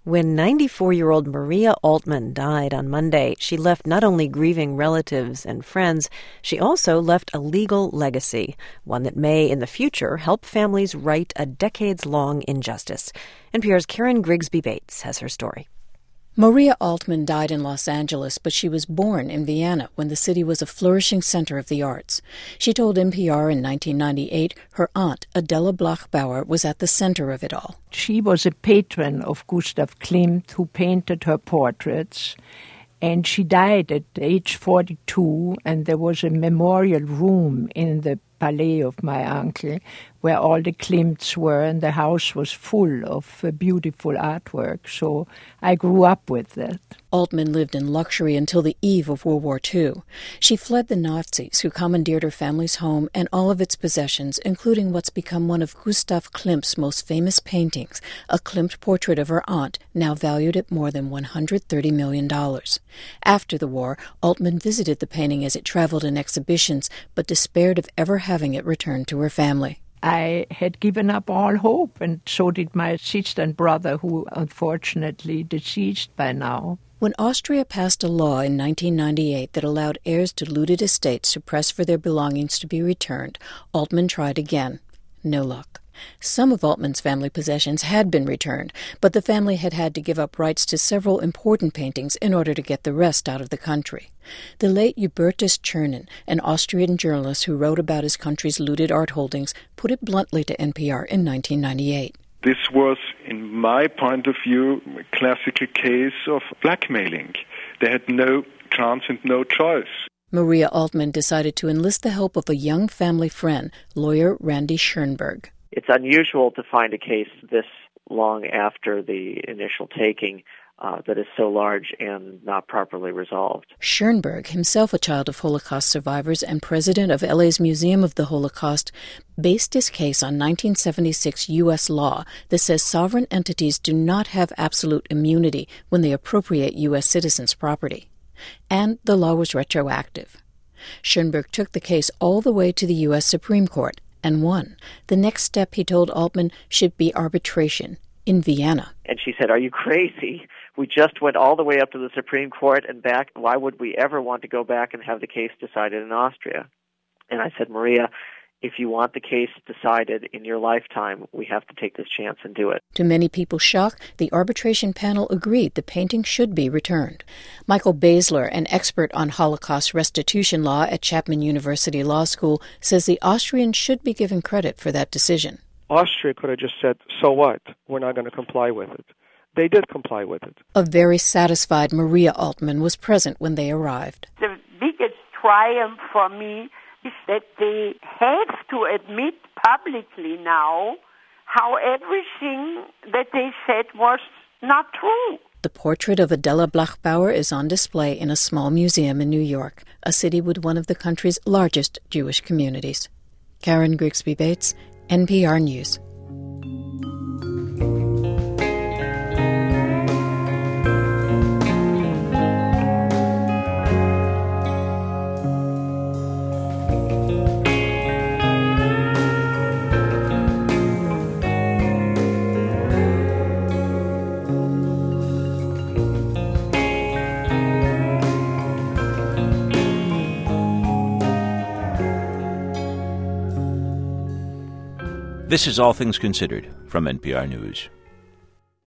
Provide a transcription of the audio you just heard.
When 94-year-old Maria Altman died on Monday, she left not only grieving relatives and friends, she also left a legal legacy, one that may, in the future, help families right a decades-long injustice. NPR's Karen Grigsby Bates has her story. Maria Altman died in Los Angeles, but she was born in Vienna when the city was a flourishing center of the arts. She told NPR in 1998 her aunt, Adela Bloch-Bauer, was at the center of it all. She was a patron of Gustav Klimt, who painted her portraits, and she died at age 42, and there was a memorial room in the Palais of my uncle, where all the Klimts were, and the house was full of beautiful artwork. So I grew up with that. Altman lived in luxury until the eve of World War II. She fled the Nazis, who commandeered her family's home and all of its possessions, including what's become one of Gustav Klimt's most famous paintings, a Klimt portrait of her aunt, now valued at more than $130 million. After the war, Altman visited the painting as it traveled in exhibitions, but despaired of ever having it returned to her family. I had given up all hope, and so did my sister and brother, who unfortunately deceased by now. When Austria passed a law in 1998 that allowed heirs to looted estates to press for their belongings to be returned, Altman tried again. No luck. Some of Altman's family possessions had been returned, but the family had had to give up rights to several important paintings in order to get the rest out of the country. The late Hubertus Czernin, an Austrian journalist who wrote about his country's looted art holdings, put it bluntly to NPR in 1998. This was, in my point of view, a classical case of blackmailing. They had no chance and no choice. Maria Altman decided to enlist the help of a young family friend, lawyer Randy Schoenberg. It's unusual to find a case this long after the initial taking that is so large and not properly resolved. Schoenberg, himself a child of Holocaust survivors and president of LA's Museum of the Holocaust, based his case on 1976 U.S. law that says sovereign entities do not have absolute immunity when they appropriate U.S. citizens' property. And the law was retroactive. Schoenberg took the case all the way to the U.S. Supreme Court and won. The next step, he told Altman, should be arbitration in Vienna. And she said, "Are you crazy? We just went all the way up to the Supreme Court and back. Why would we ever want to go back and have the case decided in Austria?" And I said, "Maria, if you want the case decided in your lifetime, we have to take this chance and do it." To many people's shock, the arbitration panel agreed the painting should be returned. Michael Basler, an expert on Holocaust restitution law at Chapman University Law School, says the Austrians should be given credit for that decision. Austria could have just said, "So what? We're not going to comply with it." They did comply with it. A very satisfied Maria Altman was present when they arrived. The biggest triumph for me is that they have to admit publicly now how everything that they said was not true. The portrait of Adela Bloch-Bauer is on display in a small museum in New York, a city with one of the country's largest Jewish communities. Karen Grigsby Bates, NPR News. This is All Things Considered from NPR News.